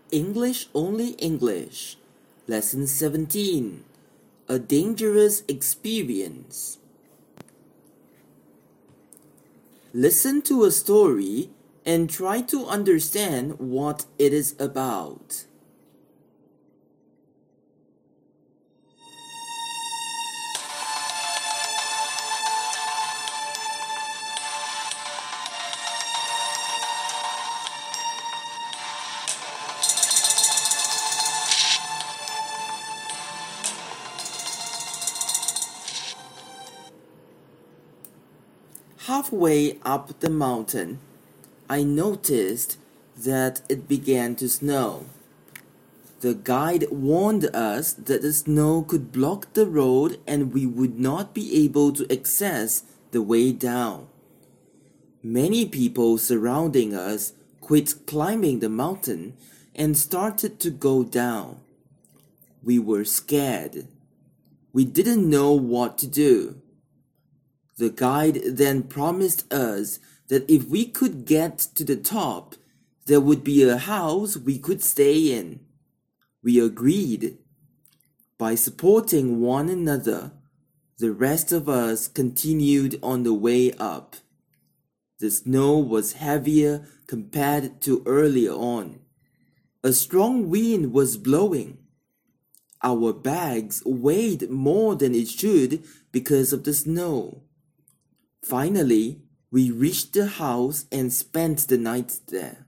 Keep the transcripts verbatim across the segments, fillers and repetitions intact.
English Only English. Lesson seventeen. A Dangerous Experience. Listen to a story and try to understand what it is about. Halfway up the mountain, I noticed that it began to snow. The guide warned us that the snow could block the road and we would not be able to access the way down. Many people surrounding us quit climbing the mountain and started to go down. We were scared. We didn't know what to do. The guide then promised us that if we could get to the top, there would be a house we could stay in. We agreed. By supporting one another, the rest of us continued on the way up. The snow was heavier compared to earlier on. A strong wind was blowing. Our bags weighed more than it should because of the snow. Finally, we reached the house and spent the night there.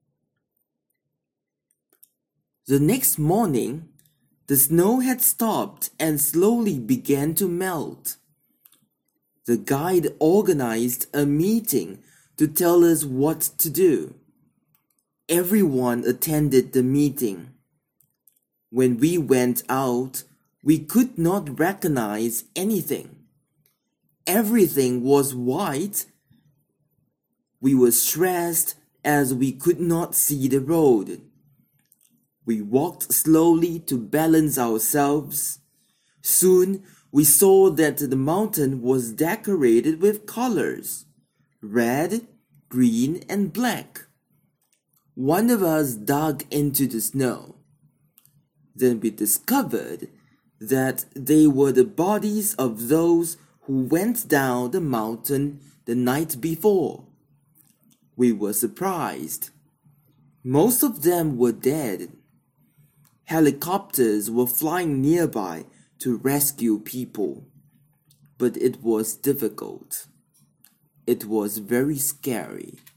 The next morning, the snow had stopped and slowly began to melt. The guide organized a meeting to tell us what to do. Everyone attended the meeting. When we went out, we could not recognize anything. Everything was white. We were stressed as we could not see the road. We walked slowly to balance ourselves. Soon we saw that the mountain was decorated with colors: red, green, and black. One of us dug into the snow. Then we discovered that they were the bodies of those who went down the mountain the night before. We were surprised. Most of them were dead. Helicopters were flying nearby to rescue people, but it was difficult. It was very scary.